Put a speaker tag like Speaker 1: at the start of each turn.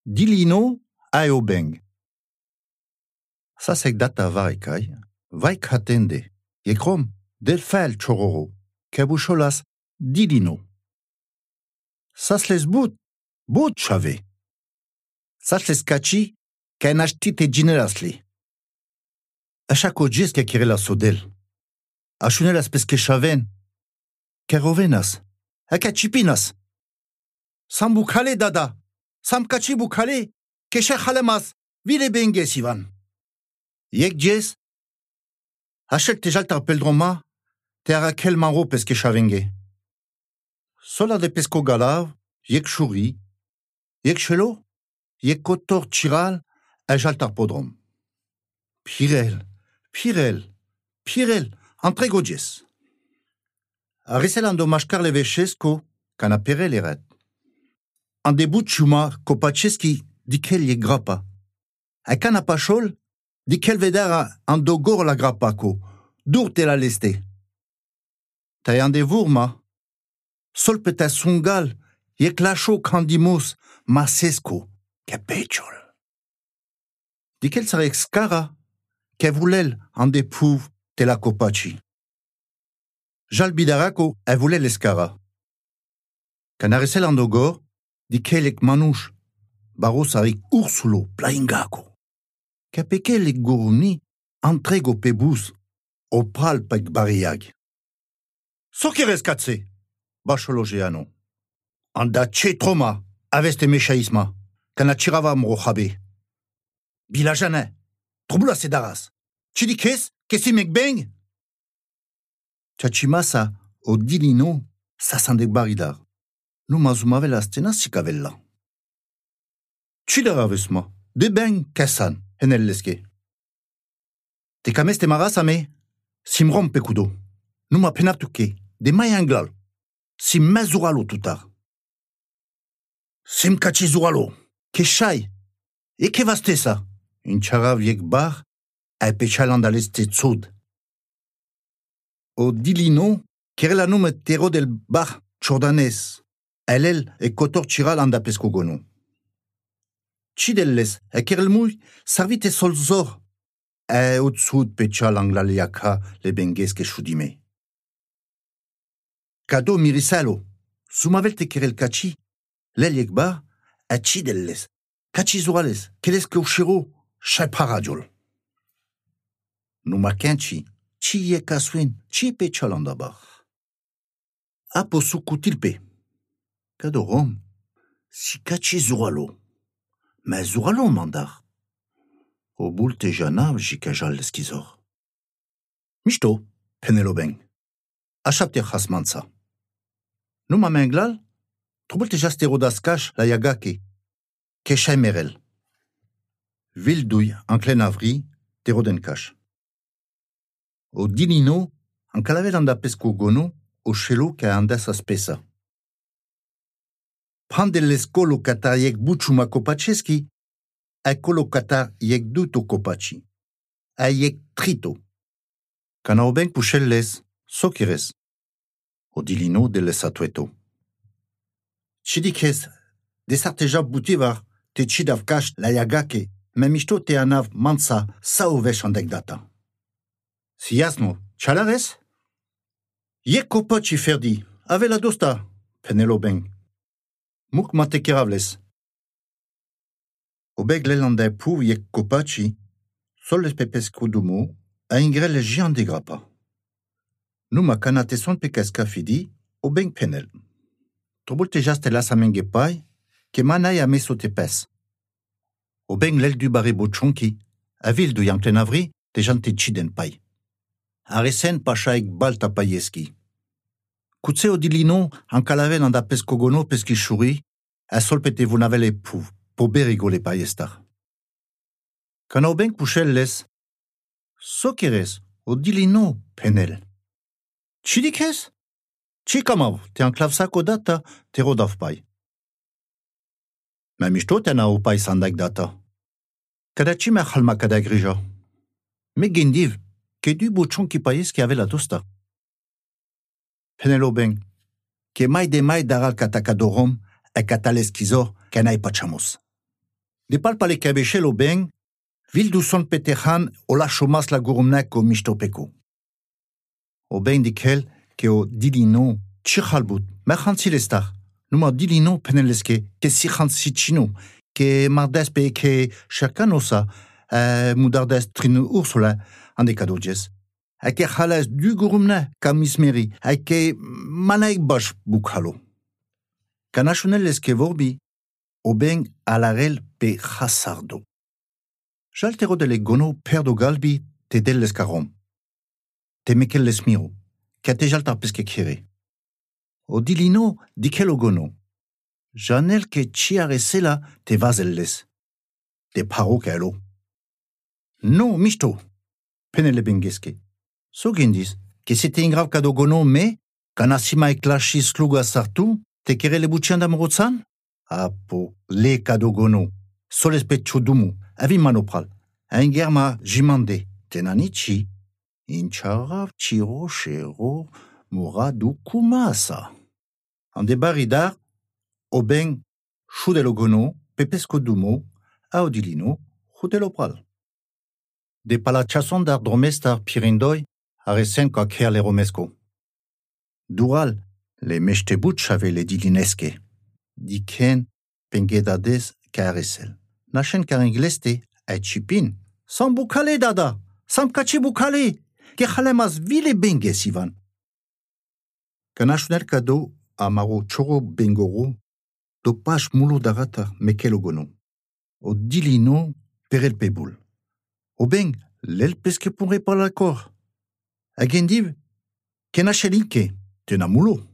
Speaker 1: Dilino Aeobeng. Sasek data varekai, vaik hatende, yekrom del fel chororo, kebucholas Dilino. Sasles bout chave. Sasles kachi, kenashtite ginerasli. Achako gis ke kirela sodel. Achunelas peske chaven. Kerovenas. Akachipinas. Sam bukale dada. Sam kachi bukale. Keshe khalemas. Vile benge sivan. Yek jes. Achek te jaltar peldroma. Te arakel maro peske chavenge. Sola de pesco galav. Yek chouri. Yek chelo. Yek kotor chiral. A jaltar podrom. Pirel. Entrego jes. Ariselando mashkar levechesco. Canapere leret. An debut chuma kopacheski dikel ye grappa. A canapachol dikel vedera an dogor la grappako. Dur te la leste. Ta an de vurma. Sol peta sungal ye klacho candimus masesco. Capechol. Dikel sarek skara. Kevulel an de pouv te la kopachi. Jal bidarako a voulait l'escara. Canarisel an dogor, di kelek manouche, baros arik ursulo, plaingako. Kapeke lek gourni, entrego pebus, opal pek bariag. Sokeres katse, bacholo geano. Anda che troma, aveste mechaisma, kanachirava mrochabe. Bilajane, trobula sedaras. Chidikes, kesi mekbeng? Chachimasa o Dilino sasandek baridar. Nu mazumavela stena sikavella. Chidaravesma, de beng kasan, henelleske. Te kameste marasame, simrom pekudo. Nu ma penatuke, de mayanglal, sim mazuralo tutar. Sim kachizuralo, ke shai, e ke vastesa, in charav yek bar, a pechalandaleste tsud. O Dilino, kerela nume tero del bar chordanes, elel e kotor chiral anda pesco gono. Chidelles, e kerel mouy, sarvite solzor, e utsud pechal anglaliaka le bengeske chudime. Kado mirisalo, sumavel te kerel kachi, leliek bar, e chidelles, kachi zurales, keleske ushiro, chaparadiol. Numa kenchi, chi ye kaswin, chi pe chalandabar. Apo sukutilpe. Kadorom, si kachi zuralo. Ma zuralo mandar. O bulte jana jikajal leskizor. Mishto, Penelobeng. Achapte khasmansa. Numa menglal, trubulte jasterodaskash la yagake. Keshay merel. Vildouy, en clenavri, terodenkash. O Dilino, an kalavel anda pesco gono, o chelo ka anda sa spesa. Prande l'escolo kata yek buchuma kopacheski, a kolo kata yek duto kopachi. A yek trito. Kana oben puchelles, sokires. O Dilino de lesatueto. Chidikes, desarteja butivar, te chidavkash la yagake, memishto te anav mansa saovesh andek data. Si jasno, chalares? Yek kopachi ferdi, ave la dosta, Penelobeng. Muk mate keravles. Obeg lelanda pou yek kopachi, sol les pepes kudumo, a ingrel le jian de grappa. Numa kanate son pekeska fidi, obeng penel. Trobulte jaste la samenge pai, ke manay a meso tepes. Obeng lel du bare bochonki, a vil du yanklenavri, te jante chiden pai. Aresen pachaik balta payeski. Kutse o Dilino, an kalavel anda pesco gono peski chouri, a solpete vunavele pou berigo le payestar. Kana oben kuchel les, sokeres o Dilino penel. Chidikes? Chikamav, te an klavsako data, te rodav pai. Ma mishto te na o pai sandak data. Kada chi me khalma kada grija. Me gendiv, ke du bouchon ki payes ki ave la dosta. Penelobeng, ke mai de mai daral katakadorom e kataleskizor kenai pachamos. De palpa le cabechel o ben, vil du son petejan o la chomas la gurumnek o mistopeco. O ben dikel ke o dilino tchichalbout, merchantilestar. Numa dilino peneleske ke sichantzichino, ke mardespe ke chercanosa, mudardes trinu ursula andekadodjes. Ake xalez du gurumne kamismeri, ake manaik bosh bukhalo. Kanachoneleske vorbi, o ben alarel pe hasardo. Jaltero de le gono perdo galbi te del l'escarom. Te mekel l'esmiro, ke te jaltar peske kere. O dilino dikel o gono. Janel ke chiare sela te vazelles. Te paro ke alo. No, misto, penele bengeske. So gendis, ke se te ingrav kado gono me, kana sima eklashi sluga sartu, te kere le butxian da morotzan? Apo, le kado gono, solespet chodumu, avi manopral, un germa jimande, tenanichi, incharav chiro shero moradu kumasa. En debaridar, o ben chudelo gono, pepesco dumo, aodilino, chudelo pral. De palachason dar dromestar pirindoi, aresen ka ker le romesco. Dural, le mechtebut chave le dilineske. Diken pengedades karesel. Nachen karingleste a chipin. Sam bukale dada, sam kachi bukale, ke chalemas vile benges ivan. Kanachunel kado amaro choro bengoro, do pash mulo darata mekelogono. O dilino perel peboul. O ben, l'el peske pourre pas l'accord. Agendiv, kenachelinke, tena mulo.